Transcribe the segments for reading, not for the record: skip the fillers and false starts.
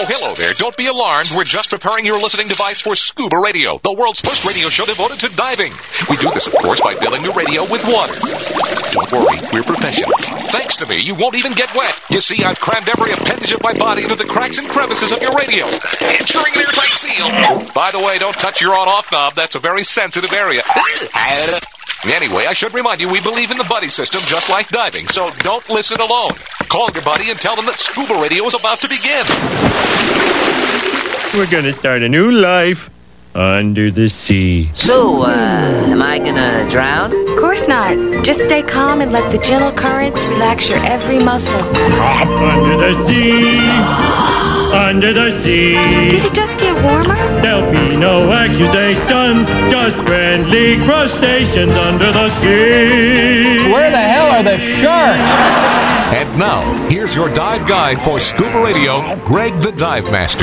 Hello there. Don't be alarmed. We're just preparing your listening device for Scuba Radio, the world's first radio show devoted to diving. We do this, of course, by filling the radio with water. Don't worry, we're professionals. Thanks to me, you won't even get wet. You see, I've crammed every appendage of my body into the cracks and crevices of your radio, ensuring an airtight seal. By the way, don't touch your on-off knob. That's a very sensitive area. Anyway, I should remind you, we believe in the buddy system just like diving, so don't listen alone. Call your buddy and tell them that Scuba Radio is about to begin. We're going to start a new life under the sea. So, am I gonna drown? Of course not. Just stay calm and let the gentle currents relax your every muscle. Under the sea, under the sea. Did it just get warmer? There'll be no accusations, just friendly crustaceans under the sea. Where the hell are the sharks? And now, here's your dive guide for Scuba Radio, Greg the Dive Master.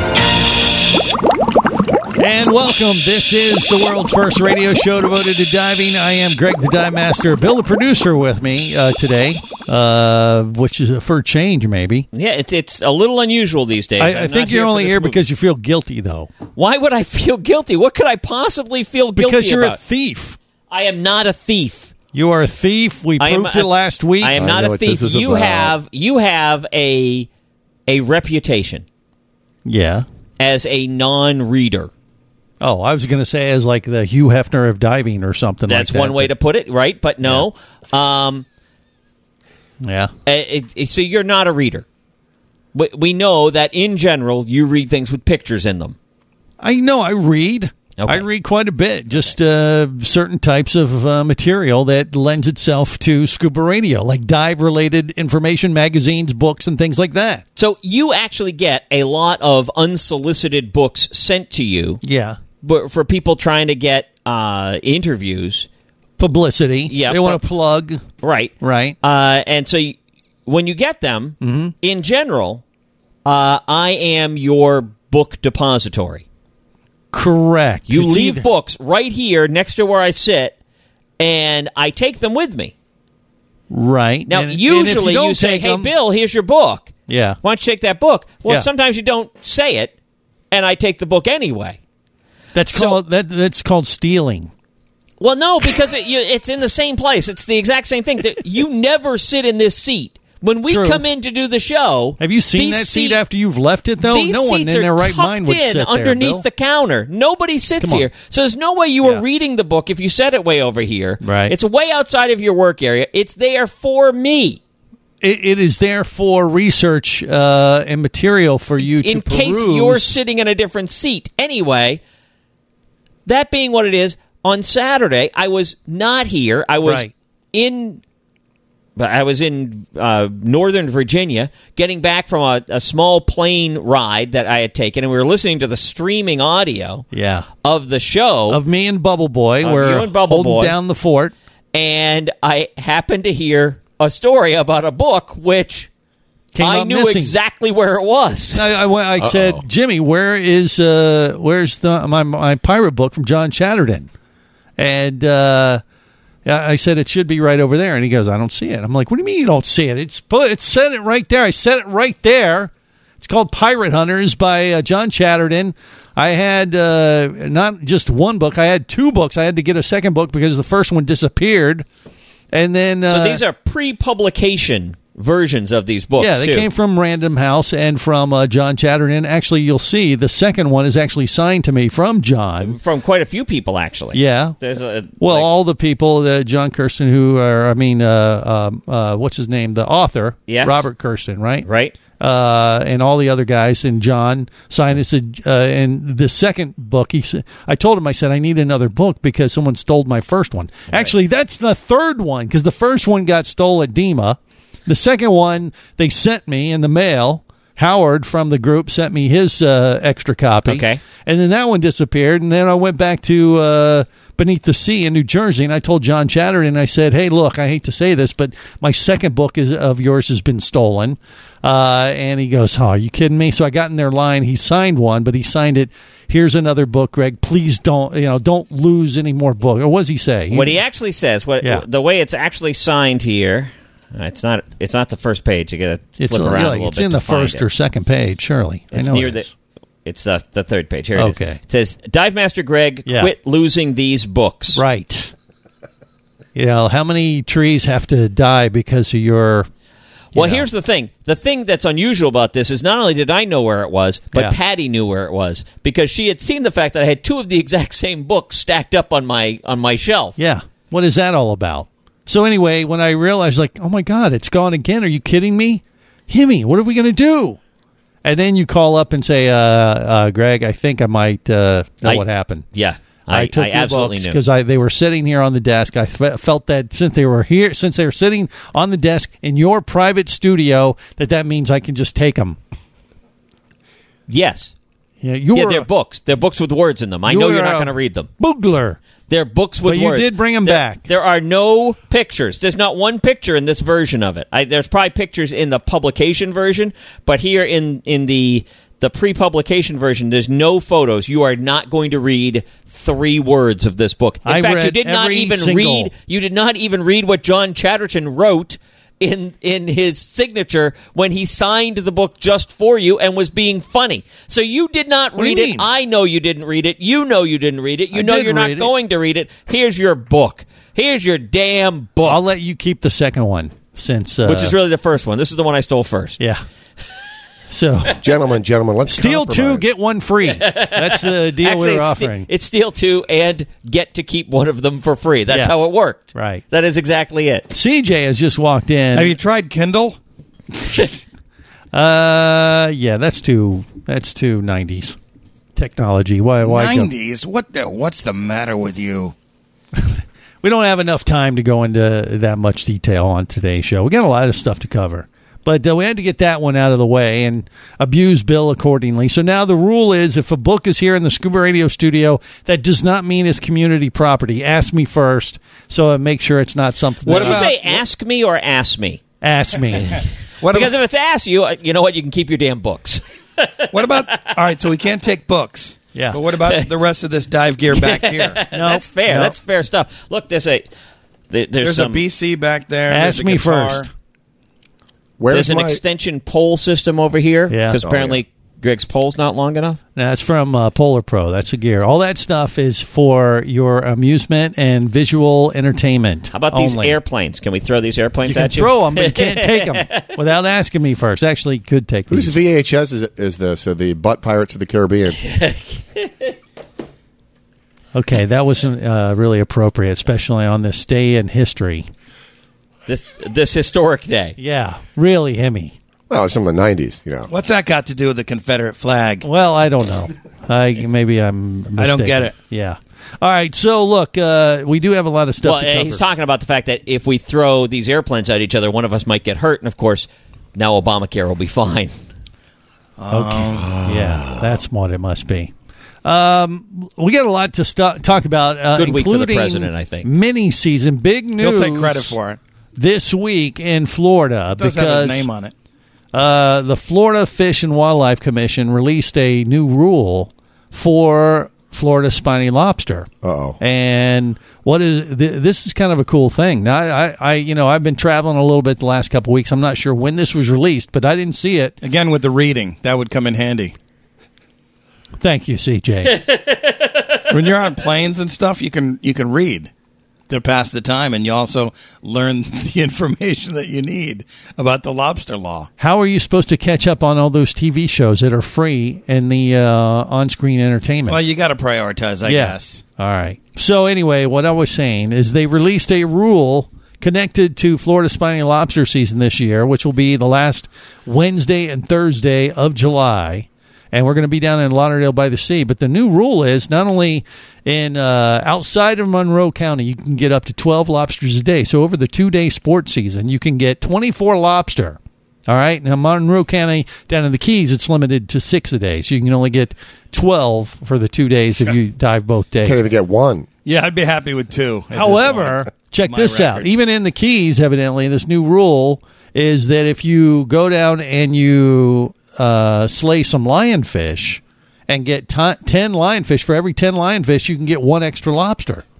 And welcome. This is the world's first radio show devoted to diving. I am Greg the Dive Master. Bill, the producer, with me today, which is for a change, maybe. Yeah, it's a little unusual these days. I think you're only here because you feel guilty, though. Why would I feel guilty? What could I possibly feel guilty about? Because you're a thief. I am not a thief. You are a thief. We proved it last week. I am not a thief. You have a reputation. Yeah. As a non-reader. Oh, I was going to say as like the Hugh Hefner of diving or something like that. That's one way to put it, right? But no. Yeah. So you're not a reader. We know that in general you read things with pictures in them. I know. I read. Okay. I read quite a bit, just certain types of material that lends itself to Scuba Radio, like dive-related information, magazines, books, and things like that. So you actually get a lot of unsolicited books sent to you. Yeah. But for people trying to get interviews. Publicity. Yeah. They want to plug. Right. Right. And so when you get them, in general, I am your book depository. Correct. You leave books right here next to where I sit, and I take them with me. Right. Now, usually you say, hey, Bill, here's your book. Yeah. Why don't you take that book? Well, yeah. Sometimes you don't say it, and I take the book anyway. That's called stealing. Well, no, because it's in the same place. It's the exact same thing. You never sit in this seat. When we come in to do the show... Have you seen that seat after you've left it, though? No one in their right mind would sit there, underneath Bill. the counter. Nobody sits here. So there's no way you were reading the book if you set it way over here. Right. It's way outside of your work area. It's there for me. It is there for research and material for you to peruse. In case you're sitting in a different seat. Anyway, that being what it is, on Saturday, I was not here. I was in Northern Virginia, getting back from a small plane ride that I had taken, and we were listening to the streaming audio of the show. Of me and Bubble Boy. We're holding down the fort. And I happened to hear a story about a book, which I knew exactly where it was. I said, Jimmy, where's my pirate book from John Chatterton? And... I said it should be right over there, and he goes, I don't see it. I'm like, what do you mean you don't see it? It's said it right there. I said it right there. It's called Pirate Hunters by John Chatterton. I had not just one book. I had two books. I had to get a second book because the first one disappeared. And then so these are pre-publication versions of these books, they came from Random House and from John Chatterton. Actually, you'll see the second one is actually signed to me from John. From quite a few people, actually. Yeah. There's all the people, John Kirsten, what's his name? The author, Robert Kirsten, right? Right. And all the other guys, and John signed it. And the second book, I told him, I said, I need another book because someone stole my first one. Right. Actually, that's the third one because the first one got stole at DEMA. The second one, they sent me in the mail. Howard from the group sent me his extra copy. Okay. And then that one disappeared. And then I went back to Beneath the Sea in New Jersey, and I told John Chatterton, I said, hey, look, I hate to say this, but my second book of yours has been stolen. And he goes, oh, are you kidding me? So I got in their line. He signed one, but he signed it, here's another book, Greg. Please don't lose any more books. Or what does he say? What he actually says, the way it's actually signed here... It's not the first page. You got to flip around a little bit. It's in the first or second page, surely. It's I know near it is. It's the third page. Here it is. Okay. It says, Dive Master Greg, quit losing these books. Right. How many trees have to die because of your... Well, here's the thing. The thing that's unusual about this is not only did I know where it was, but Patty knew where it was because she had seen the fact that I had two of the exact same books stacked up on my shelf. Yeah. What is that all about? So anyway, when I realized, oh my God, it's gone again. Are you kidding me? Himmy, what are we going to do? And then you call up and say, Greg, I think I might know what happened. Yeah. I took your absolutely books knew because they were sitting here on the desk. I felt that since they were sitting on the desk in your private studio, that means I can just take them. Yes. Yeah, they're books. They're books with words in them. I know you're not going to read them. Boogler. They're books with words. But you did bring them back. There are no pictures. There's not one picture in this version of it. There's probably pictures in the publication version, but here in the pre-publication version, there's no photos. You are not going to read 3 words of this book. In fact, you did not even read what John Chatterton wrote in his signature when he signed the book just for you and was being funny. So you did not read it. I know you didn't read it. You know you didn't read it. You know you're not going to read it. Here's your book. Here's your damn book. I'll let you keep the second one since which is really the first one. This is the one I stole first. Yeah. So, gentlemen, let's steal compromise. 2, get 1 free. That's the deal Actually, we're offering. It's steal 2 and get to keep one of them for free. That's how it worked. Right. That is exactly it. CJ has just walked in. Have you tried Kindle? Yeah, that's too 90s technology. Why 90s? What's the matter with you? We don't have enough time to go into that much detail on today's show. We got a lot of stuff to cover. But we had to get that one out of the way and abuse Bill accordingly. So now the rule is if a book is here in the Scuba Radio studio, that does not mean it's community property. Ask me first so make sure it's not something. What did you say, ask me or ask me? Ask me. Because if it's ask you know what? You can keep your damn books. What about, all right, so we can't take books. Yeah. But what about the rest of this dive gear back here? That's fair. No. That's fair stuff. Look, there's a BC back there. Ask me first. There's an extension pole system over here because apparently Greg's pole's not long enough. That's from Polar Pro. That's a gear. All that stuff is for your amusement and visual entertainment. How about these airplanes? Can we throw these airplanes at you? You can throw them, but you can't take them without asking me first. Actually, you could take these. Whose VHS is this? The Butt Pirates of the Caribbean. Okay, that wasn't really appropriate, especially on this day in history. This historic day. Yeah, really himmy. Well, it's from the 90s, What's that got to do with the Confederate flag? Well, I don't know. Maybe I'm mistaken. I don't get it. Yeah. All right, so look, we do have a lot of stuff to cover. He's talking about the fact that if we throw these airplanes at each other, one of us might get hurt, and of course, now Obamacare will be fine. Okay. Yeah, that's what it must be. We got a lot to talk about. Good week for the president, I think. Mini season, big news. He'll take credit for it. This week in Florida, it does have his name on it. The Florida Fish and Wildlife Commission released a new rule for Florida spiny lobster. Uh-oh. And this is kind of a cool thing. Now, I've been traveling a little bit the last couple of weeks. I'm not sure when this was released, but I didn't see it. Again, with the reading, that would come in handy. Thank you, CJ. When you're on planes and stuff, you can read to pass the time, and you also learn the information that you need about the lobster law. How are you supposed to catch up on all those TV shows that are free in the on-screen entertainment? Well, you got to prioritize, I guess. All right. So anyway, what I was saying is they released a rule connected to Florida spiny lobster season this year, which will be the last Wednesday and Thursday of July. And we're going to be down in Lauderdale by the Sea. But the new rule is not only in outside of Monroe County, you can get up to 12 lobsters a day. So over the 2-day sports season, you can get 24 lobster. All right? Now, Monroe County, down in the Keys, it's limited to 6 a day. So you can only get 12 for the 2 days if you dive both days. Can't even get 1. Yeah, I'd be happy with 2. However, check this out. Even in the Keys, evidently, this new rule is that if you go down and you slay some lionfish and get 10 lionfish, for every 10 lionfish, you can get 1 extra lobster.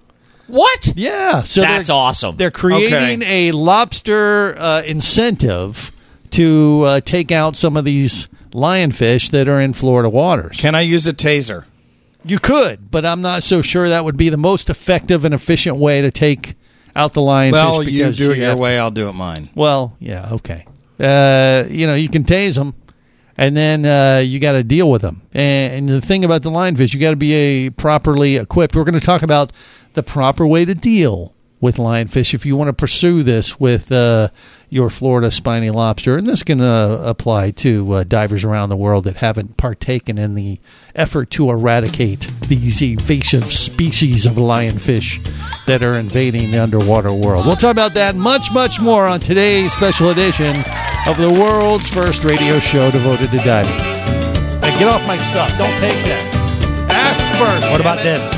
What? Yeah, so That's awesome. They're creating a lobster incentive to take out some of these lionfish that are in Florida waters. Can I use a taser? You could, but I'm not so sure that would be the most effective and efficient way to take out the lionfish. Well, you because do it your have- way, I'll do it mine. Well, yeah, okay. You can tase them, and then you got to deal with them. And the thing about the lionfish, you got to be properly equipped. We're going to talk about the proper way to deal with lionfish if you want to pursue this with your Florida spiny lobster. And this can apply to divers around the world that haven't partaken in the effort to eradicate these invasive species of lionfish that are invading the underwater world. We'll talk about that much, much more on today's special edition of the world's first radio show devoted to diving. Hey, get off my stuff. Don't take that. Ask first. What about this?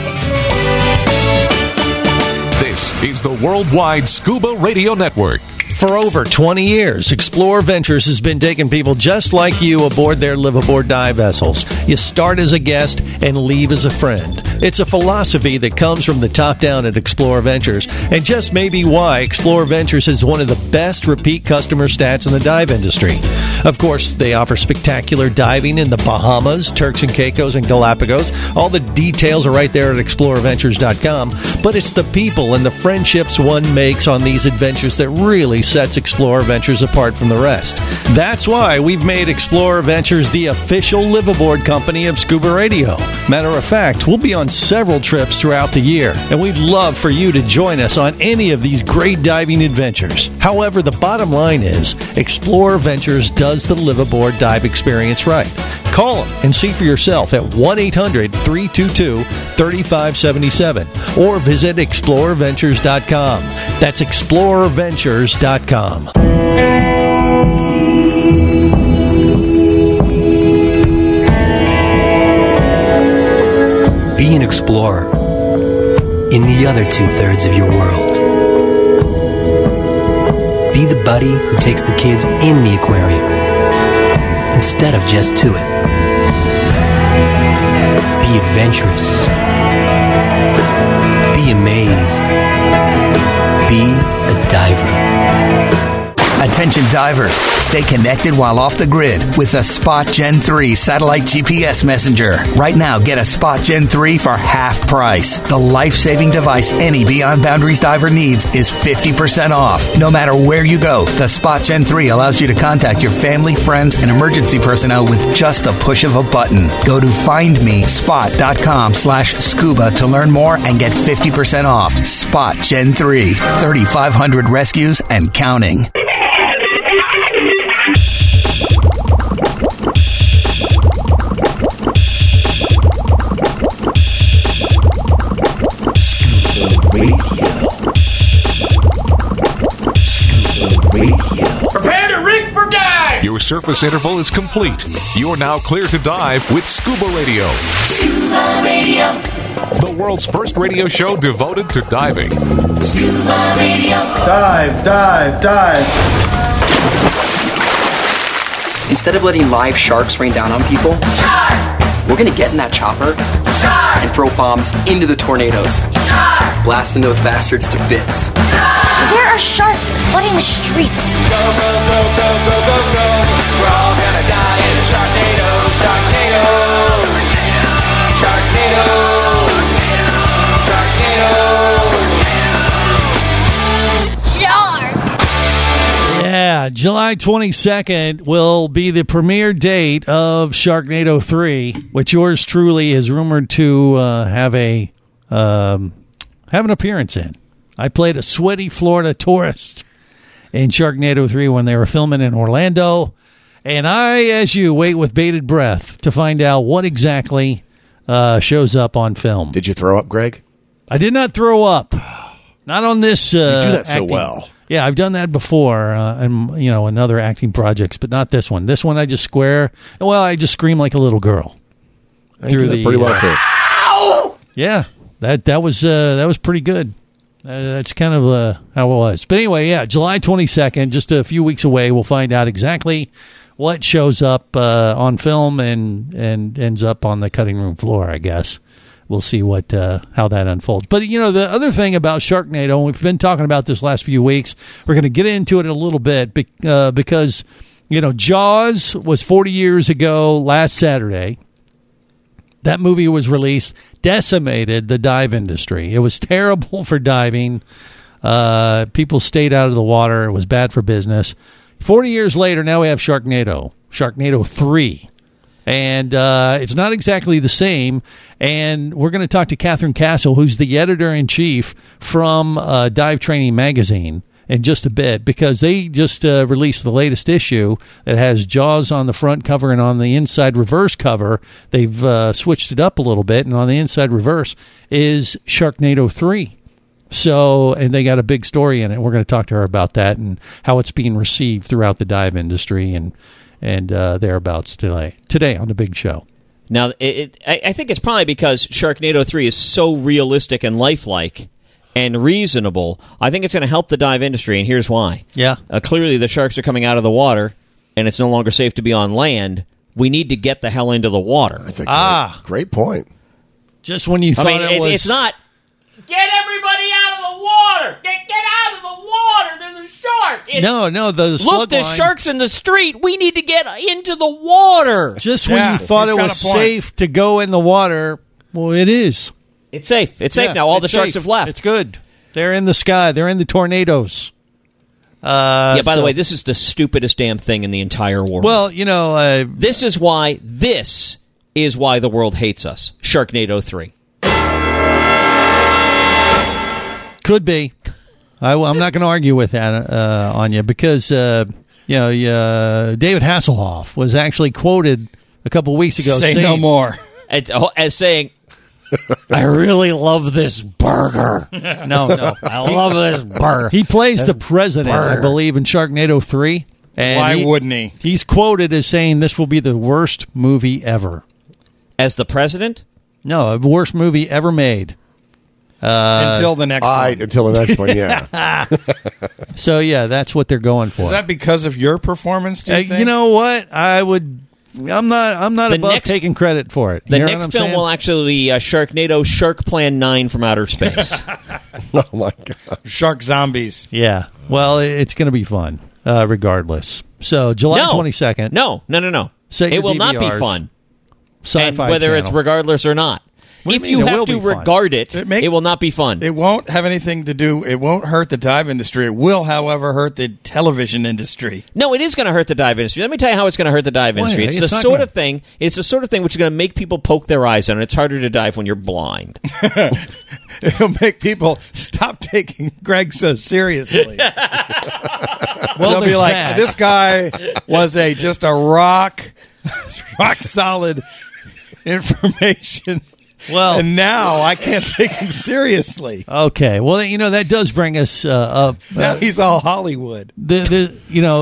This is the Worldwide Scuba Radio Network. For over 20 years, Explorer Ventures has been taking people just like you aboard their live-aboard dive vessels. You start as a guest and leave as a friend. It's a philosophy that comes from the top down at Explorer Ventures, and just may be why Explorer Ventures is one of the best repeat customer stats in the dive industry. Of course, they offer spectacular diving in the Bahamas, Turks and Caicos, and Galapagos. All the details are right there at explorerventures.com, but it's the people and the friendships one makes on these adventures that really sets Explorer Ventures apart from the rest. That's why we've made Explorer Ventures the official live-aboard company of Scuba Radio. Matter of fact, we'll be on several trips throughout the year, and we'd love for you to join us on any of these great diving adventures. However, the bottom line is, Explorer Ventures does the live-aboard dive experience right. Call them and see for yourself at 1-800-322-3577 or visit explorerventures.com. That's explorerventures.com. Be an explorer in the other 2/3 of your world. Be the buddy who takes the kids in the aquarium instead of just to it. Be adventurous. Be amazed. Be a diver. Attention divers, stay connected while off the grid with the Spot Gen 3 satellite GPS messenger. Right now, get a Spot Gen 3 for half price. The life-saving device any Beyond Boundaries diver needs is 50% off. No matter where you go, the Spot Gen 3 allows you to contact your family, friends, and emergency personnel with just the push of a button. Go to findmespot.com/scuba to learn more and get 50% off. Spot Gen 3, 3,500 rescues and counting. Prepare to rig for dive! Your surface interval is complete. You're now clear to dive with Scuba Radio. Scuba Radio. The world's first radio show devoted to diving. Scuba Radio. Dive, dive, dive. Instead of letting live sharks rain down on people, we're going to get in that chopper and throw bombs into the tornadoes, blasting those bastards to bits. There are sharks flooding the streets. Go, go, go, go, go, go, go. We're all gonna die in a Sharknado. Sharknado. Sharknado. Sharknado. Shark! Yeah, July 22nd will be the premiere date of Sharknado 3, which yours truly is rumored to have an appearance in. I played a sweaty Florida tourist in Sharknado 3 when they were filming in Orlando, and I, as you, wait with bated breath to find out what exactly shows up on film. Did you throw up, Greg? I did not throw up. Not on this. You do that so acting. well. Yeah, I've done that before, in other acting projects, but not this one. This one, I just I just scream like a little girl. I do that pretty well too. Yeah, that was pretty good. That's kind of how it was. But anyway, yeah, July 22nd, just a few weeks away. We'll find out exactly what shows up on film and ends up on the cutting room floor, I guess, we'll see what how that unfolds. But the other thing about Sharknado, and we've been talking about this last few weeks, we're going to get into it a little bit because Jaws was 40 years ago last Saturday. That movie was released, decimated the dive industry. It was terrible for diving. People stayed out of the water. It was bad for business. 40 years later, now we have Sharknado 3. And it's not exactly the same. And we're going to talk to Catherine Castle, who's the editor-in-chief from Dive Training Magazine, in just a bit, because they just released the latest issue that has Jaws on the front cover, and on the inside reverse cover, they've switched it up a little bit, and on the inside reverse is Sharknado 3. So, and they got a big story in it. We're going to talk to her about that and how it's being received throughout the dive industry and thereabouts today on the big show. Now, I think it's probably because Sharknado 3 is so realistic and lifelike and reasonable. I think it's going to help the dive industry, and here's why. Yeah. Clearly, the sharks are coming out of the water, and it's no longer safe to be on land. We need to get the hell into the water. That's a great point. Just when you thought it's not, get everybody out of the water! Get out of the water! There's a shark! Look, there's sharks in the street! We need to get into the water! Just when you thought it was safe to go in the water, well, it is. It's safe. It's safe now. All the sharks have left. It's good. They're in the sky. They're in the tornadoes. By the way, this is the stupidest damn thing in the entire world. Well, this is why the world hates us. Sharknado 3. Could be. I'm not going to argue with that on you, because David Hasselhoff was actually quoted a couple weeks ago saying no more. As saying, I really love this burger. No. I love this burger. He plays the president, I believe, in Sharknado 3. And why wouldn't he? He's quoted as saying this will be the worst movie ever. As the president? No, the worst movie ever made. Until the next one. Until the next one, yeah. So, yeah, that's what they're going for. Is that because of your performance, do you think? You know what? I'm not above taking credit for it. The next film will actually be Sharknado Shark Plan 9 from outer space. Oh, my God. Shark zombies. Yeah. Well, it's going to be fun, regardless. So, July 22nd. No. It will not be fun. Sci-Fi whether channel. It's regardless or not. If you have to regard it, it will not be fun. It won't have anything to do. It won't hurt the dive industry. It will, however, hurt the television industry. No, it is going to hurt the dive industry. Let me tell you how it's going to hurt the dive industry. It's the sort of thing. It's the sort of thing which is going to make people poke their eyes on. It's harder to dive when you're blind. It'll make people stop taking Greg so seriously. They'll be like, this guy was just a rock solid information. Well, and now I can't take him seriously. Okay, well, that does bring us up. Now he's all Hollywood. I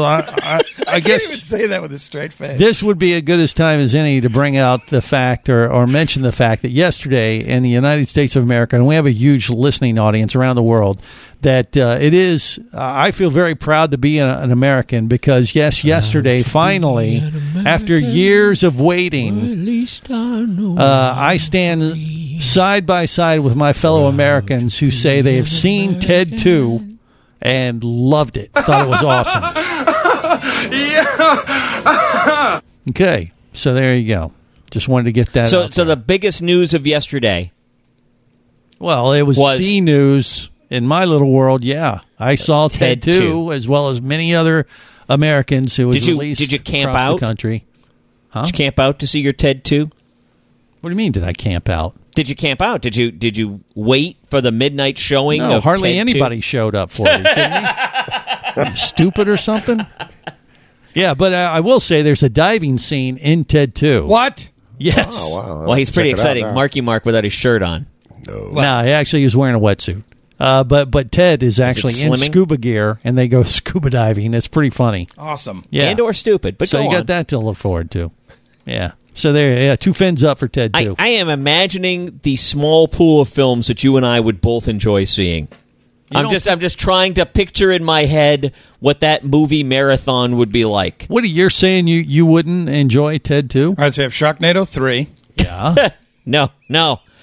I guess can't even say that with a straight face. This would be as good as time as any to bring out the fact or mention the fact that yesterday in the United States of America, and we have a huge listening audience around the world, that it is, I feel very proud to be an American, because, yes, yesterday, finally, after years of waiting, I stand side by side with my fellow Americans who say they have seen Ted 2 and loved it, thought it was awesome. Yeah. Okay, so there you go. Just wanted to get that out So the biggest news of yesterday. Well, it was the news in my little world. Yeah, I saw Ted 2 as well as many other Americans who was released. Did you camp across out? The country? Huh? Did you camp out to see your Ted 2? What do you mean? Did I camp out? Did you camp out? Did you wait for the midnight showing? No, of hardly Ted anybody 2? showed up for it. Are you stupid or something? Yeah, but I will say there's a diving scene in Ted 2. What? Yes. Oh, wow. Well, he's pretty exciting. Marky Mark without his shirt on. No, he actually is wearing a wetsuit. But Ted is actually in scuba gear, and they go scuba diving. It's pretty funny. Awesome. Yeah. And or stupid, but so go you on. got that to look forward to. Yeah. So there, 2 fins up for Ted 2. I am imagining the small pool of films that you and I would both enjoy seeing. I'm just trying to picture in my head what that movie marathon would be like. What are you saying? You wouldn't enjoy Ted 2? All right, so you have Sharknado 3. Yeah. No.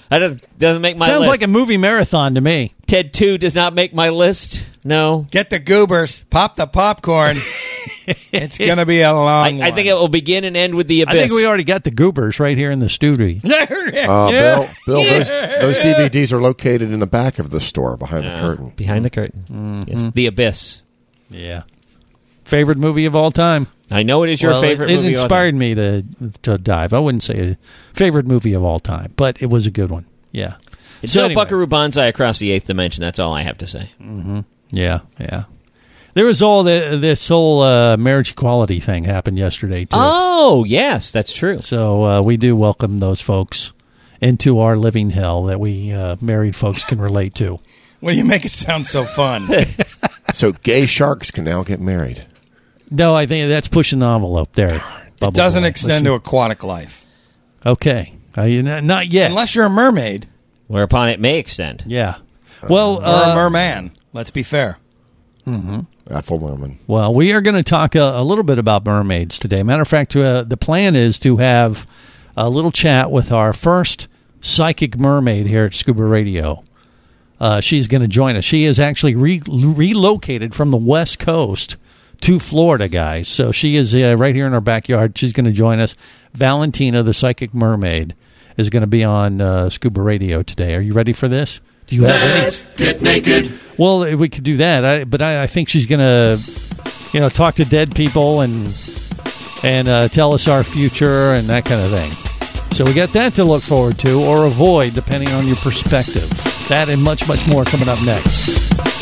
That doesn't make my Sounds list. like a movie marathon to me. Ted 2 does not make my list. No. Get the goobers. Pop the popcorn. It's going to be a long I think it will begin and end with The Abyss. I think we already got the goobers right here in the studio. Bill, those DVDs are located in the back of the store behind the curtain. Behind the curtain. Yes, The Abyss. Yeah. Favorite movie of all time. I know it is your favorite movie. It inspired me to dive. I wouldn't say a favorite movie of all time, but it was a good one. Yeah. It's no Buckaroo Banzai Across the Eighth Dimension. That's all I have to say. Mm-hmm. Yeah. There was this whole marriage equality thing happened yesterday, too. Oh, yes, that's true. So we do welcome those folks into our living hell that we married folks can relate to. Well, you make it sound so fun. So gay sharks can now get married. No, I think that's pushing the envelope there. It doesn't extend to aquatic life. Okay. Not yet. Unless you're a mermaid. Whereupon it may extend. Yeah. Well, or a merman. Let's be fair. Mm-hmm. Ethel Merman. Well, we are going to talk a little bit about mermaids today. Matter of fact, the plan is to have a little chat with our first psychic mermaid here at Scuba Radio. She's going to join us. She is actually relocated from the West Coast to Florida, guys. So she is right here in our backyard. She's going to join us. Valentina, the psychic mermaid, is going to be on Scuba Radio today. Are you ready for this? Do you have Let's get naked. Well, if we could do that, but I think she's going to, talk to dead people and tell us our future and that kind of thing. So we got that to look forward to or avoid, depending on your perspective. That and much, much more coming up next.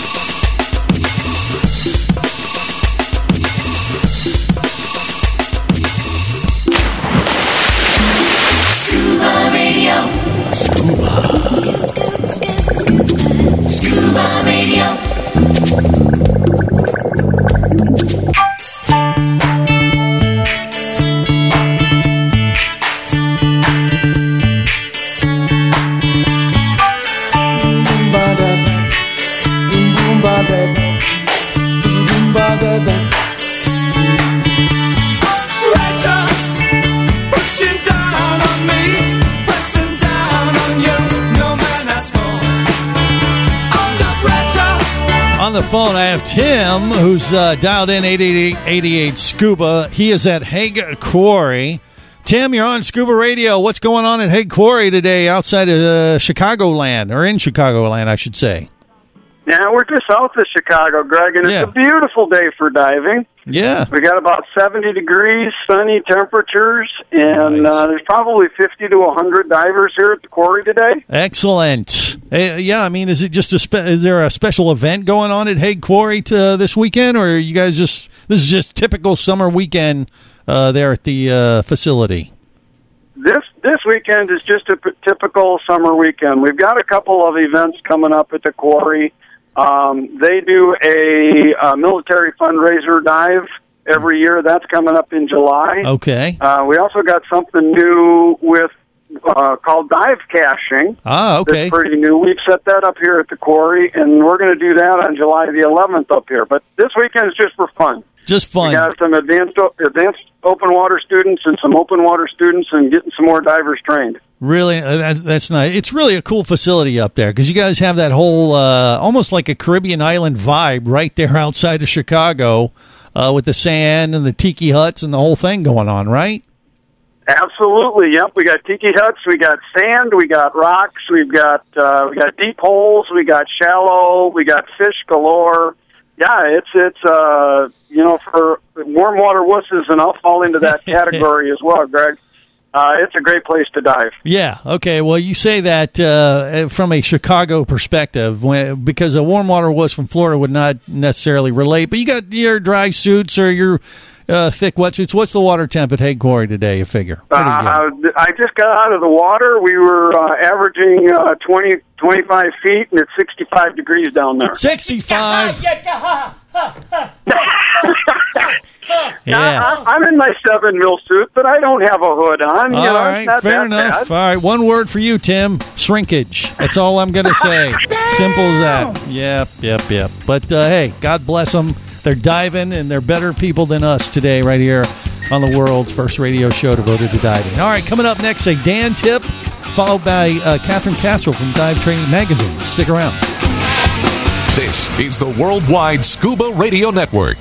Scuba Radio. Scuba Radio. On the phone, I have Tim, who's dialed in 8888 Scuba. He is at Hague Quarry. Tim, you're on Scuba Radio. What's going on at Hague Quarry today outside of Chicagoland, or in Chicagoland, I should say? Yeah, we're just south of Chicago, Greg, and it's a beautiful day for diving. Yeah. We got about 70 degrees, sunny temperatures, and there's probably 50 to 100 divers here at the quarry today. Excellent. Is it just is there a special event going on at Hague Quarry this weekend, or are you guys this is just typical summer weekend there at the facility? This weekend is just a typical summer weekend. We've got a couple of events coming up at the quarry. They do a military fundraiser dive every year. That's coming up in July. Okay. We also got something new with called dive caching. Ah, okay. That's pretty new. We've set that up here at the quarry, and we're going to do that on July the 11th up here. But this weekend is just for fun. Just fun. We got some advanced open water students and some open water students and getting some more divers trained. Really, that's nice. It's really a cool facility up there because you guys have that whole almost like a Caribbean island vibe right there outside of Chicago with the sand and the tiki huts and the whole thing going on, right? Absolutely. Yep. We got tiki huts. We got sand. We got rocks. We got deep holes. We got shallow. We got fish galore. Yeah, it's for warm water wusses, and I'll fall into that category as well, Greg. It's a great place to dive. Yeah. Okay. Well, you say that from a Chicago perspective, because a warm water wuss from Florida would not necessarily relate. But you got your dry suits or your thick wetsuits. What's the water temp at Hague Quarry today? You figure? I just got out of the water. We were averaging 25 feet, and it's 65 degrees down there. 65. Yeah, I'm in my 7 mil suit, but I don't have a hood on. All right, fair enough. Bad. All right, one word for you, Tim: shrinkage. That's all I'm going to say. Simple as that. Yep. But hey, God bless them. They're diving, and they're better people than us today, right here on the world's first radio show devoted to diving. All right, coming up next, a Dan tip followed by Catherine Casserole from Dive Training Magazine. Stick around. This is the Worldwide Scuba Radio Network.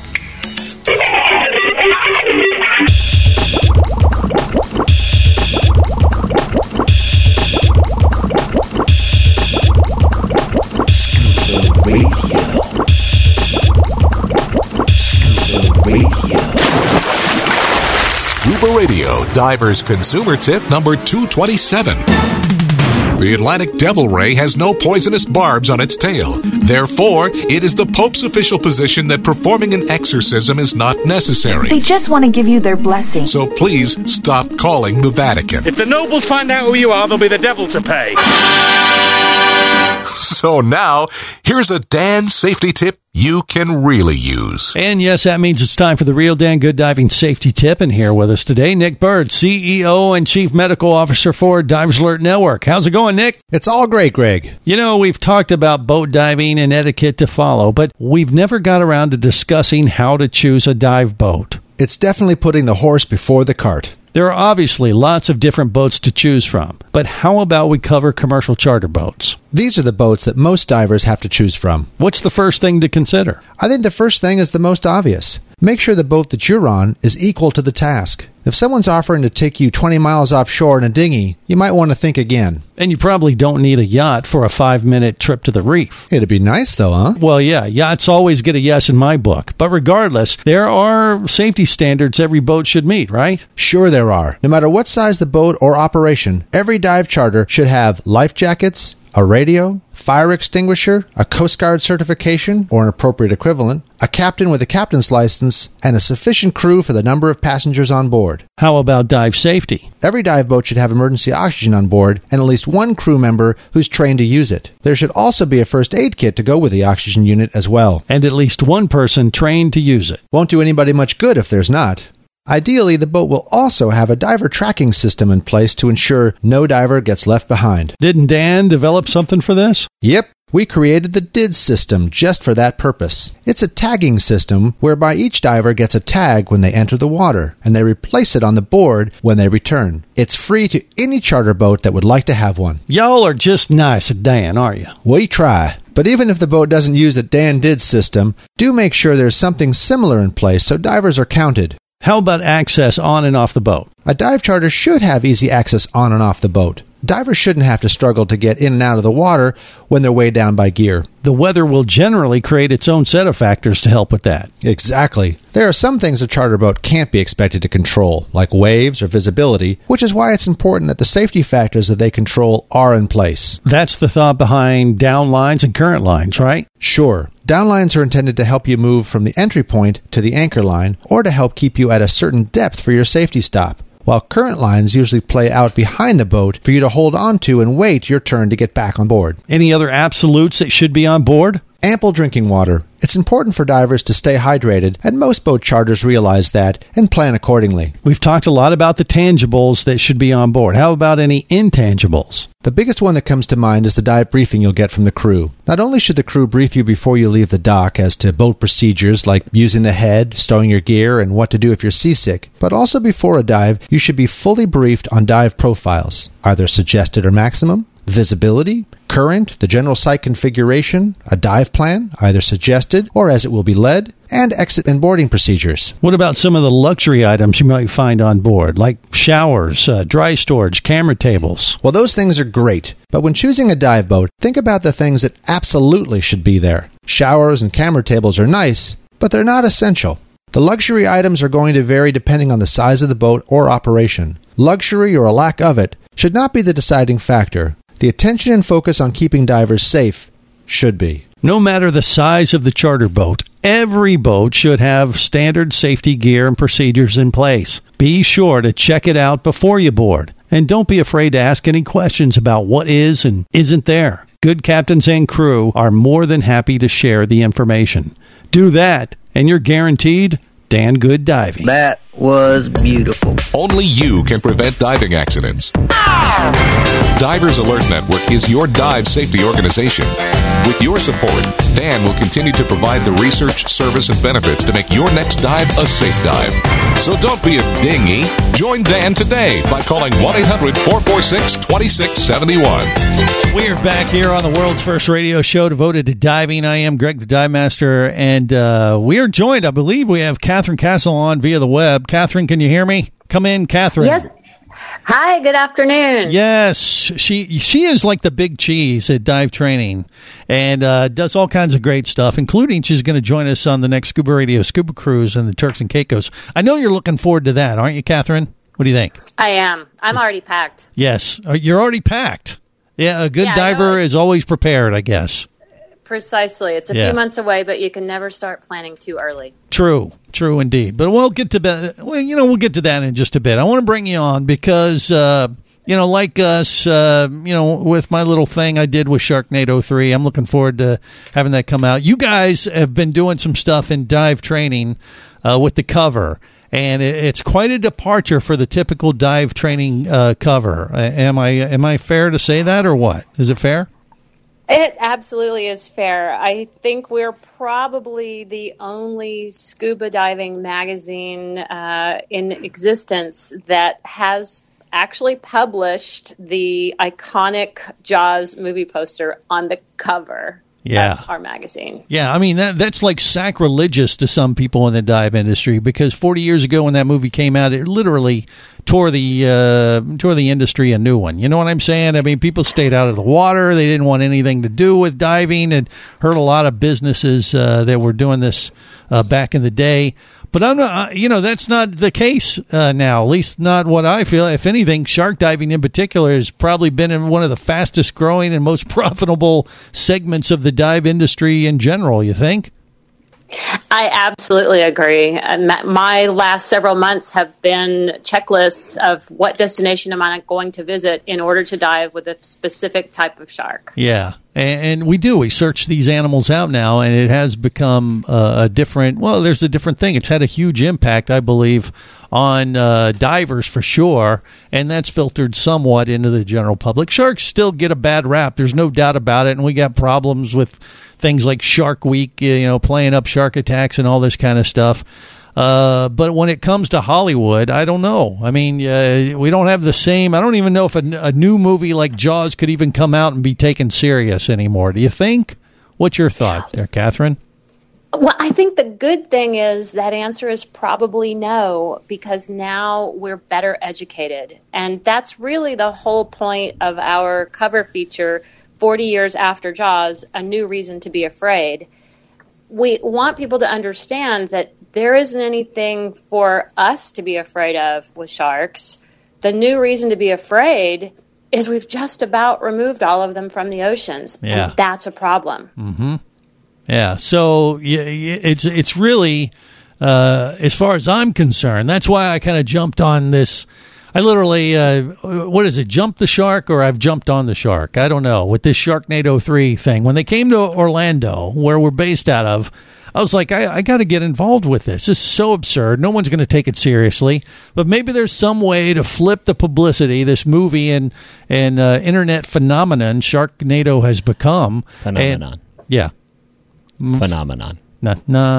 Scuba Radio Diver's Consumer Tip number 227. The Atlantic devil ray has no poisonous barbs on its tail. Therefore, it is the Pope's official position that performing an exorcism is not necessary. They just want to give you their blessing. So please stop calling the Vatican. If the nobles find out who you are, there'll be the devil to pay. So now, here's a Dan safety tip you can really use. And yes, that means it's time for the real Dan Good Diving Safety Tip. And here with us today, Nick Bird, CEO and Chief Medical Officer for Divers Alert Network. How's it going, Nick? It's all great, Greg. You know, we've talked about boat diving and etiquette to follow, but we've never got around to discussing how to choose a dive boat. It's definitely putting the horse before the cart. There are obviously lots of different boats to choose from, but how about we cover commercial charter boats? These are the boats that most divers have to choose from. What's the first thing to consider? I think the first thing is the most obvious. Make sure the boat that you're on is equal to the task. If someone's offering to take you 20 miles offshore in a dinghy, you might want to think again. And you probably don't need a yacht for a 5-minute trip to the reef. It'd be nice, though, huh? Well, yeah, yachts always get a yes in my book. But regardless, there are safety standards every boat should meet, right? Sure there are. No matter what size the boat or operation, every dive charter should have life jackets, a radio, fire extinguisher, a Coast Guard certification or an appropriate equivalent, a captain with a captain's license, and a sufficient crew for the number of passengers on board. How about dive safety? Every dive boat should have emergency oxygen on board and at least one crew member who's trained to use it. There should also be a first aid kit to go with the oxygen unit as well. And at least one person trained to use it. Won't do anybody much good if there's not. Ideally, the boat will also have a diver tracking system in place to ensure no diver gets left behind. Didn't Dan develop something for this? Yep. We created the DIDS system just for that purpose. It's a tagging system whereby each diver gets a tag when they enter the water, and they replace it on the board when they return. It's free to any charter boat that would like to have one. Y'all are just nice at Dan, are you? We try. But even if the boat doesn't use the Dan DIDS system, do make sure there's something similar in place so divers are counted. How about access on and off the boat? A dive charter should have easy access on and off the boat. Divers shouldn't have to struggle to get in and out of the water when they're weighed down by gear. The weather will generally create its own set of factors to help with that. Exactly. There are some things a charter boat can't be expected to control, like waves or visibility, which is why it's important that the safety factors that they control are in place. That's the thought behind downlines and current lines, right? Sure. Downlines are intended to help you move from the entry point to the anchor line or to help keep you at a certain depth for your safety stop, while current lines usually play out behind the boat for you to hold on to and wait your turn to get back on board. Any other absolutes that should be on board? Ample drinking water. It's important for divers to stay hydrated, and most boat charters realize that and plan accordingly. We've talked a lot about the tangibles that should be on board. How about any intangibles? The biggest one that comes to mind is the dive briefing you'll get from the crew. Not only should the crew brief you before you leave the dock as to boat procedures like using the head, stowing your gear, and what to do if you're seasick, but also before a dive, you should be fully briefed on dive profiles, either suggested or maximum, visibility, current, the general site configuration, a dive plan, either suggested or as it will be led, and exit and boarding procedures. What about some of the luxury items you might find on board, like showers, dry storage, camera tables? Well, those things are great, but when choosing a dive boat, think about the things that absolutely should be there. Showers and camera tables are nice, but they're not essential. The luxury items are going to vary depending on the size of the boat or operation. Luxury or a lack of it should not be the deciding factor. The attention and focus on keeping divers safe should be. No matter the size of the charter boat, every boat should have standard safety gear and procedures in place. Be sure to check it out before you board, and don't be afraid to ask any questions about what is and isn't there. Good captains and crew are more than happy to share the information. Do that, and you're guaranteed Dan Good diving. That was beautiful. Only you can prevent diving accidents. Divers Alert Network is your dive safety organization. With your support, Dan will continue to provide the research, service, and benefits to make your next dive a safe dive. So don't be a dinghy. Join Dan today by calling 1-800-446-2671. We're back here on the world's first radio show devoted to diving. I am Greg the Dive Master, and we are joined, I believe we have Catherine Castle on via the web. Catherine, can you hear me? Come in, Catherine. Yes. Hi, good afternoon. Yes, she is like the big cheese at dive training and does all kinds of great stuff, including she's going to join us on the next Scuba Radio Scuba Cruise in the Turks and Caicos. I know you're looking forward to that, aren't you, Catherine? What do you think? I am. I'm already packed. Yes, you're already packed. Yeah, a good diver is always prepared, I guess. Precisely. It's a few months away, but you can never start planning too early. True indeed. But we'll get to that. Well, we'll get to that in just a bit. I want to bring you on because, like us, with my little thing I did with Sharknado 3, I'm looking forward to having that come out. You guys have been doing some stuff in dive training with the cover, and it's quite a departure for the typical dive training cover. Am I fair to say that, or what? Is it fair? It absolutely is fair. I think we're probably the only scuba diving magazine in existence that has actually published the iconic Jaws movie poster on the cover of our magazine. Yeah, I mean, that's like sacrilegious to some people in the dive industry, because 40 years ago when that movie came out, it literally tore the industry a new one. You know what I'm saying? I mean, people stayed out of the water. They didn't want anything to do with diving, and hurt a lot of businesses that were doing this back in the day. But I'm not, that's not the case now, at least not what I feel. If anything, shark diving in particular has probably been in one of the fastest growing and most profitable segments of the dive industry in general, you think? I absolutely agree. My last several months have been checklists of what destination am I going to visit in order to dive with a specific type of shark. Yeah, and we search these animals out now, and it has become there's a different thing. It's had a huge impact, I believe, on divers for sure, and that's filtered somewhat into the general public. Sharks still get a bad rap. There's no doubt about it, and we got problems with things like Shark Week, playing up shark attacks and all this kind of stuff. But when it comes to Hollywood, I don't know. I mean, we don't have the same. I don't even know if a new movie like Jaws could even come out and be taken serious anymore. Do you think? What's your thought there, Catherine? Well, I think the good thing is that answer is probably no, because now we're better educated. And that's really the whole point of our cover feature, 40 years after Jaws, A New Reason to Be Afraid. We want people to understand that there isn't anything for us to be afraid of with sharks. The new reason to be afraid is we've just about removed all of them from the oceans. Yeah. And that's a problem. Mm-hmm. Yeah, so it's really, as far as I'm concerned, that's why I kind of jumped on this. I literally, jumped the shark, or I've jumped on the shark? I don't know, with this Sharknado 3 thing. When they came to Orlando, where we're based out of, I was like, I got to get involved with this. This is so absurd. No one's going to take it seriously. But maybe there's some way to flip the publicity this movie and internet phenomenon Sharknado has become. Phenomenon. Yeah. Phenomenon. No.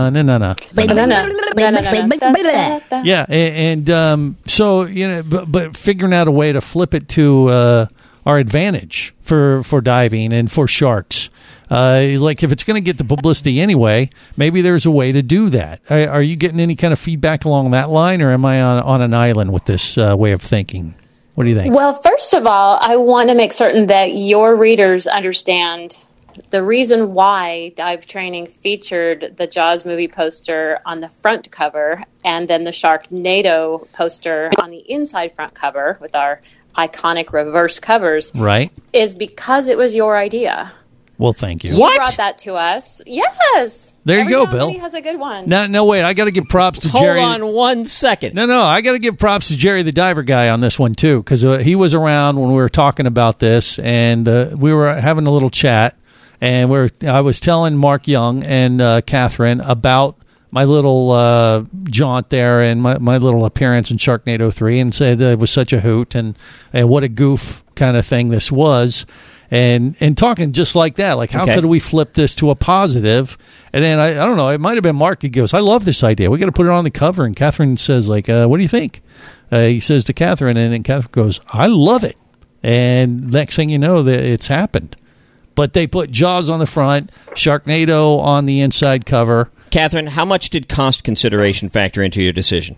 Yeah, and so but figuring out a way to flip it to our advantage for diving and for sharks. Like if it's going to get the publicity anyway, maybe there's a way to do that. Are you getting any kind of feedback along that line, or am I on an island with this way of thinking? What do you think? Well, first of all, I want to make certain that your readers understand the reason why Dive Training featured the Jaws movie poster on the front cover and then the Sharknado poster on the inside front cover with our iconic reverse covers, right, is because it was your idea. Well, thank you. You brought that to us. Yes. There you go, Bill. He has a good one. No, wait. I got to give props to Jerry. Hold on 1 second. No. I got to give props to Jerry the Diver Guy on this one, too, because he was around when we were talking about this, and we were having a little chat, and I was telling Mark Young and Catherine about my little jaunt there and my little appearance in Sharknado 3 and said it was such a hoot and what a goof kind of thing this was. And talking just like that, like how could we flip this to a positive? And then I don't know, it might have been Mark. He goes, I love this idea. We got to put it on the cover. And Catherine says, like, what do you think? He says to Catherine, and then Catherine goes, I love it. And next thing you know, it's happened. But they put Jaws on the front, Sharknado on the inside cover. Catherine, how much did cost consideration factor into your decision?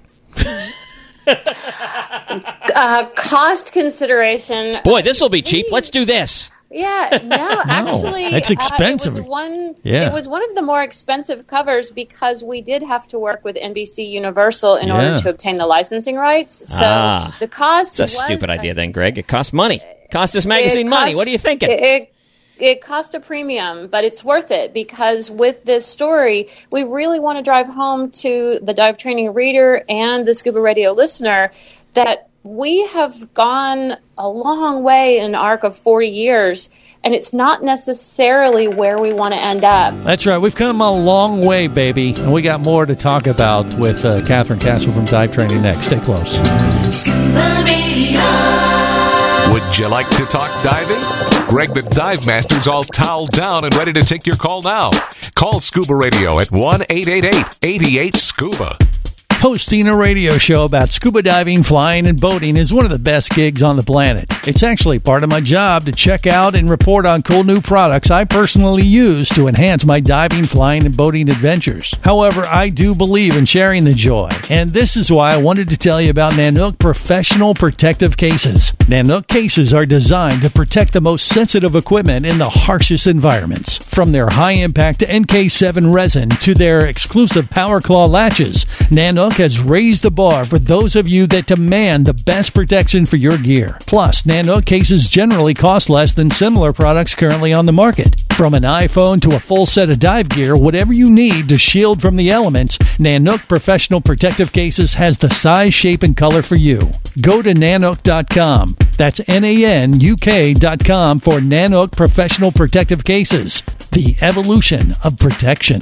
Cost consideration. Boy, this will be cheap. Let's do this. Yeah, no, actually, it's expensive. It was one of the more expensive covers because we did have to work with NBC Universal in order to obtain the licensing rights. So the cost It's a stupid idea then, Greg. It cost money. Cost this magazine money. What are you thinking? It cost a premium, but it's worth it because with this story, we really want to drive home to the dive training reader and the Scuba Radio listener that we have gone a long way in an arc of 40 years, and it's not necessarily where we want to end up. That's right. We've come a long way, baby, and we got more to talk about with Catherine Castle from Dive Training next. Stay close. Scuba Radio. Would you like to talk diving? Greg the Dive Master's all toweled down and ready to take your call now. Call Scuba Radio at 1-888-88-SCUBA. Hosting a radio show about scuba diving, flying, and boating is one of the best gigs on the planet. It's actually part of my job to check out and report on cool new products I personally use to enhance my diving, flying, and boating adventures. However, I do believe in sharing the joy, and this is why I wanted to tell you about Nanook Professional Protective Cases. Nanook cases are designed to protect the most sensitive equipment in the harshest environments. From their high-impact NK7 resin to their exclusive Power Claw latches, Nanook has raised the bar for those of you that demand the best protection for your gear. Plus, Nanook cases generally cost less than similar products currently on the market. From an iPhone to a full set of dive gear, whatever you need to shield from the elements, Nanook Professional Protective Cases has the size, shape, and color for you. Go to Nanook.com. That's NANUK.com for Nanook Professional Protective Cases. The evolution of protection.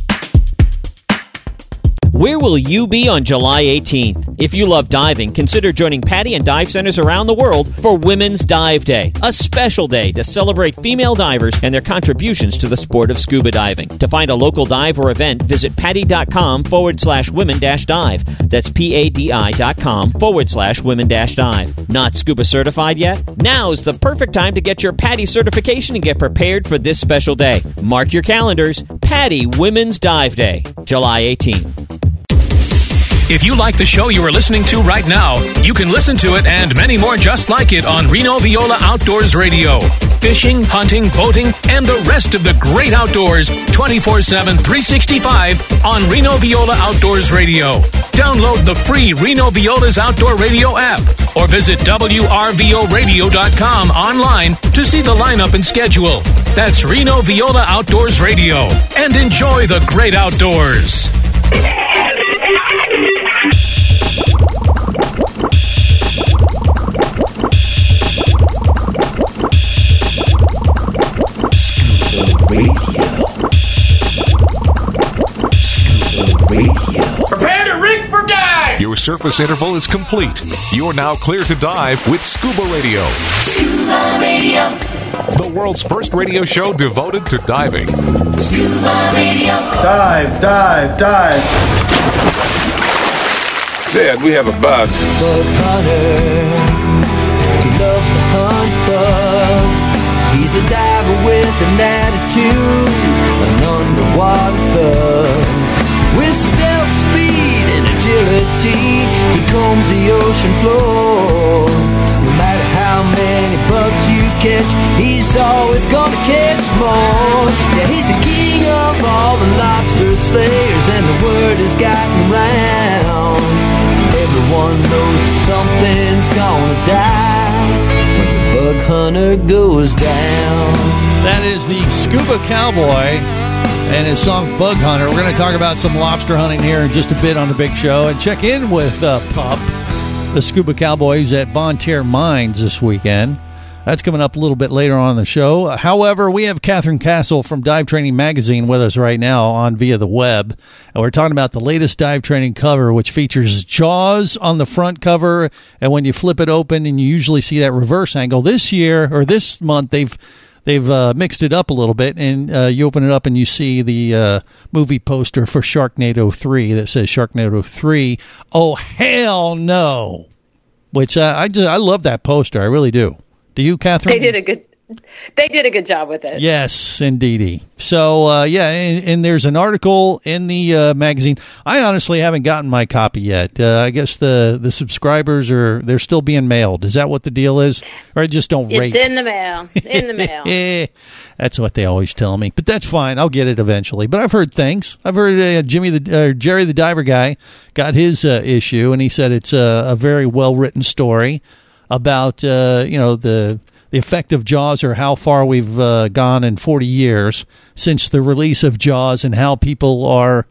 Where will you be on July 18th? If you love diving, consider joining PADI and dive centers around the world for Women's Dive Day, a special day to celebrate female divers and their contributions to the sport of scuba diving. To find a local dive or event, visit PADI.com/women-dive. That's PADI.com/women-dive. Not scuba certified yet? Now's the perfect time to get your PADI certification and get prepared for this special day. Mark your calendars. PADI Women's Dive Day, July 18th. If you like the show you are listening to right now, you can listen to it and many more just like it on Reno Viola Outdoors Radio. Fishing, hunting, boating, and the rest of the great outdoors 24/7, 365 on Reno Viola Outdoors Radio. Download the free Reno Viola's Outdoor Radio app or visit WRVOradio.com online to see the lineup and schedule. That's Reno Viola Outdoors Radio. And enjoy the great outdoors. Prepare to rig for dive! Your surface interval is complete. You're now clear to dive with Scuba Radio. Scuba Radio. The world's first radio show devoted to diving. Scuba Radio. Dive, dive, dive. Dad, we have a bug. Bug hunter. He loves to hunt bugs. He's a diver with an attitude, an underwater thug. With stealth, speed, and agility, he combs the ocean floor. No matter how many bugs you catch, he's always gonna catch more. Yeah, he's the king of all the lobster slayers, and the word has gotten round. Everyone knows something's gonna die when the bug hunter goes down. That is the Scuba Cowboy and his song Bug Hunter. We're going to talk about some lobster hunting here in just a bit on the big show and check in with Pup, the Scuba Cowboys at Bon Terre Mines this weekend. That's coming up a little bit later on in the show. However, we have Catherine Castle from Dive Training Magazine with us right now on via the web. And we're talking about the latest Dive Training cover, which features Jaws on the front cover. And when you flip it open, and you usually see that reverse angle. This year, or this month, they've mixed it up a little bit, and you open it up and you see the movie poster for Sharknado 3 that says Sharknado 3. Oh, hell no. Which I love that poster. I really do. Do you, Catherine? They did a good job with it. Yes, indeedy. So, and there's an article in the magazine. I honestly haven't gotten my copy yet. I guess the subscribers they're still being mailed. Is that what the deal is? Or I just don't rate? It's in the mail. In the mail. That's what they always tell me. But that's fine. I'll get it eventually. But I've heard things. I've heard Jerry the Diver guy got his issue, and he said it's a very well-written story about the effect of Jaws, or how far we've gone in 40 years since the release of Jaws, and how people are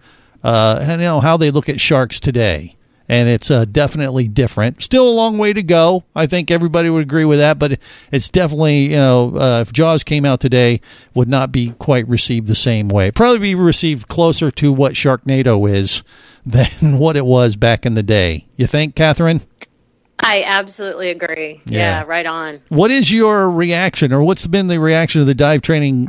how they look at sharks today. And it's definitely different. Still a long way to go. I think everybody would agree with that, but it's definitely, if Jaws came out today, would not be quite received the same way. Probably be received closer to what Sharknado is than what it was back in the day. You think, Catherine? I absolutely agree. Yeah, right on. What is your reaction, or what's been the reaction of the Dive Training,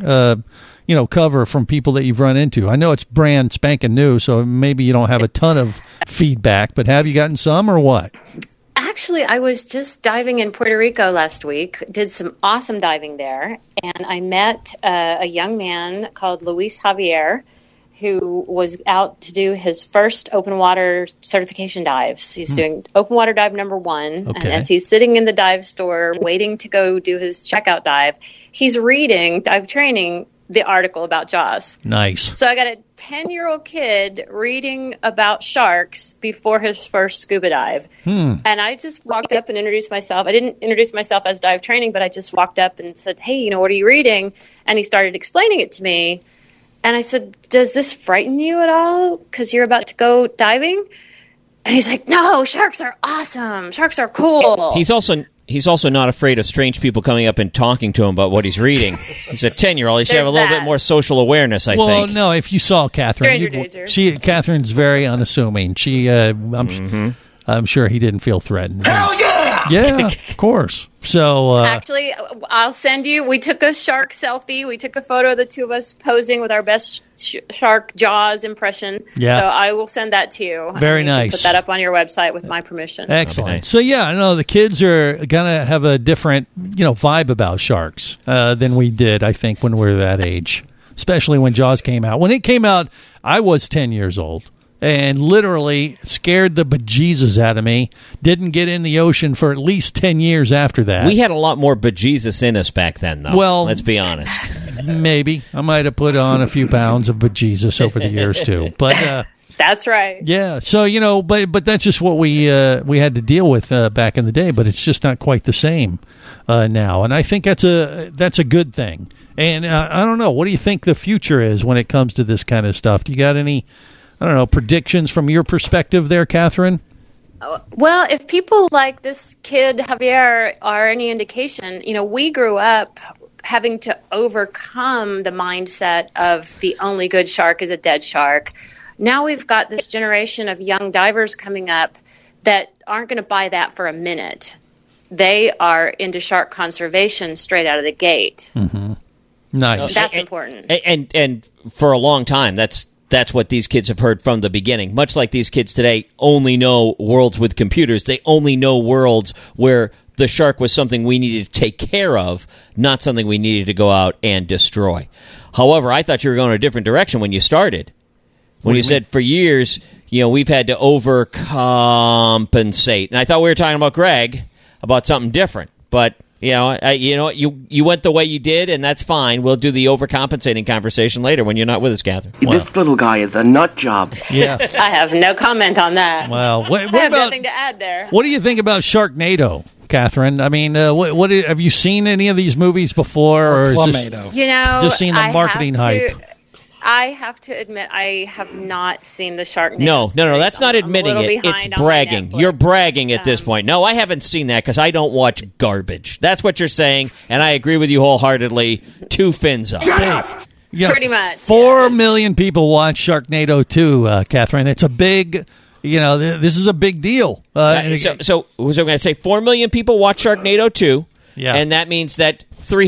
cover from people that you've run into? I know it's brand spanking new, so maybe you don't have a ton of feedback, but have you gotten some, or what? Actually, I was just diving in Puerto Rico last week, did some awesome diving there, and I met a young man called Luis Javier, who was out to do his first open water certification dives. He's doing open water dive number 1. Okay. And as he's sitting in the dive store waiting to go do his checkout dive, he's reading Dive Training, the article about Jaws. Nice. So I got a 10-year-old kid reading about sharks before his first scuba dive. And I just walked up and introduced myself. I didn't introduce myself as Dive Training, but I just walked up and said, hey, what are you reading? And he started explaining it to me. And I said, does this frighten you at all? Because you're about to go diving? And he's like, no, sharks are awesome. Sharks are cool. He's also not afraid of strange people coming up and talking to him about what he's reading. He's a 10-year-old. He should have a little bit more social awareness, I think. Well, no, if you saw Catherine. Catherine's very unassuming. I'm sure he didn't feel threatened. Hell yeah! Yeah, of course. So actually, I'll send you. We took a shark selfie. We took a photo of the two of us posing with our best shark Jaws impression. Yeah. So I will send that to you. Very nice. Put that up on your website with my permission. Excellent. Nice. So I know the kids are gonna have a different vibe about sharks than we did. I think when we were that age, especially when Jaws came out. When it came out, I was 10 years old. And literally scared the bejesus out of me. Didn't get in the ocean for at least 10 years after that. We had a lot more bejesus in us back then, though. Well, let's be honest. Maybe. I might have put on a few pounds of bejesus over the years, too. But that's right. Yeah. So, but that's just what we had to deal with back in the day. But it's just not quite the same now. And I think that's a good thing. And I don't know. What do you think the future is when it comes to this kind of stuff? Do you got any predictions from your perspective there, Catherine? Well, if people like this kid, Javier, are any indication, we grew up having to overcome the mindset of the only good shark is a dead shark. Now we've got this generation of young divers coming up that aren't going to buy that for a minute. They are into shark conservation straight out of the gate. Mm-hmm. Nice. That's important. And for a long time, that's what these kids have heard from the beginning. Much like these kids today only know worlds with computers. They only know worlds where the shark was something we needed to take care of, not something we needed to go out and destroy. However, I thought you were going a different direction when you started. When you said for years, we've had to overcompensate. And I thought we were talking about Greg, about something different. But you went the way you did, and that's fine. We'll do the overcompensating conversation later when you're not with us, Catherine. This little guy is a nut job. Yeah. I have no comment on that. Well, I have nothing to add there. What do you think about Sharknado, Catherine? I mean, what have you seen any of these movies before? Or Clumado? Just seen the marketing hype? I have to admit, I have not seen the Sharknado. No, series. that's not admitting it. It's bragging. You're bragging at this point. No, I haven't seen that because I don't watch garbage. That's what you're saying, and I agree with you wholeheartedly. 2 fins up. Yeah, pretty much. 4 million people watch Sharknado 2, Catherine. It's a big, this is a big deal. So I'm going to say 4 million people watch Sharknado 2, and that means that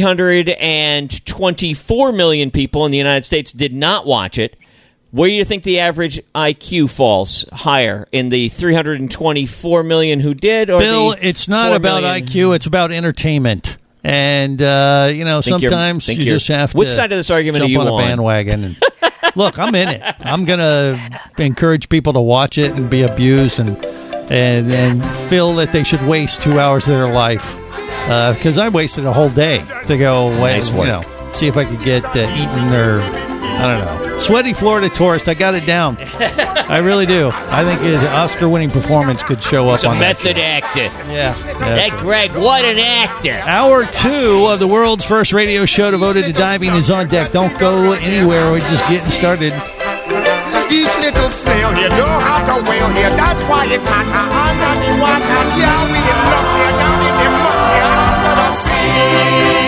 324 million people in the United States did not watch it. Where do you think the average IQ falls higher? In the 324 million who did? Or Bill, it's not about IQ. It's about entertainment. And, sometimes you just have to which side of this argument jump are you on a on? bandwagon. And, look, I'm in it. I'm going to encourage people to watch it and be abused and feel that they should waste 2 hours of their life. Because I wasted a whole day to go, see if I could get eaten or, I don't know. Sweaty Florida Tourist, I got it down. I really do. I think an Oscar-winning performance could show up It's a on method actor. Yeah. That Greg, what an actor. Hour 2 of the world's first radio show devoted to diving is on deck. Don't go anywhere. We're just getting started. Each little snail here know how to whale here. That's why it's hotter under the water. Yeah, we in love here, down in the muck here under the sea.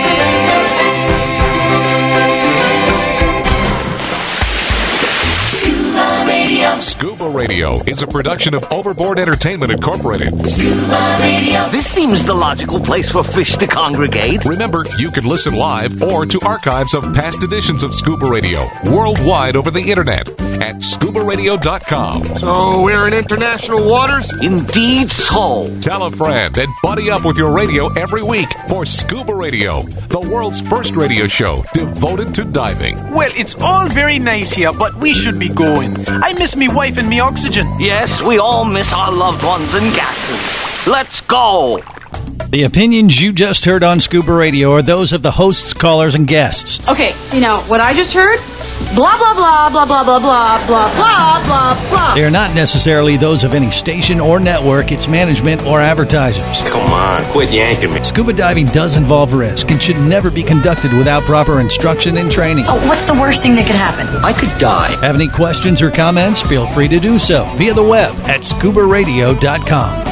Scuba Radio is a production of Overboard Entertainment Incorporated. Scuba Radio. This seems the logical place for fish to congregate. Remember, you can listen live or to archives of past editions of Scuba Radio worldwide over the internet at scubaradio.com. So we're in international waters? Indeed so. Tell a friend and buddy up with your radio every week for Scuba Radio, the world's first radio show devoted to diving. Well, it's all very nice here, but we should be going. I miss me wife and me oxygen. Yes, we all miss our loved ones and gases. Let's go. The opinions you just heard on Scuba Radio are those of the hosts, callers, and guests. Okay, what I just heard? Blah, blah, blah, blah, blah, blah, blah, blah, blah, blah, blah. They are not necessarily those of any station or network, its management, or advertisers. Come on, quit yanking me. Scuba diving does involve risk and should never be conducted without proper instruction and training. Oh, what's the worst thing that could happen? I could die. Have any questions or comments? Feel free to do so via the web at scubaradio.com.